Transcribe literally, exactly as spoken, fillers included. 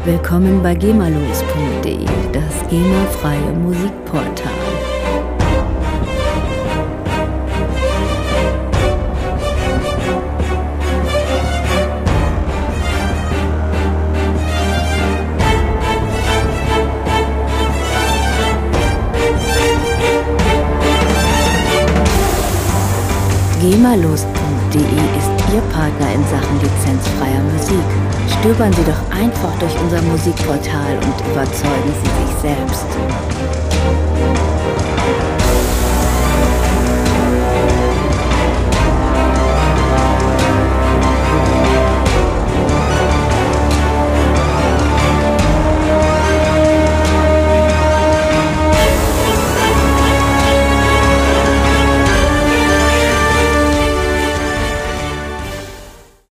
Willkommen bei gemalos punkt de, das GEMA-freie Musikportal. gemalos punkt de ist Ihr Partner in Sachen lizenzfreier Musik. Stöbern Sie doch einfach durch unser Musikportal und überzeugen Sie sich selbst.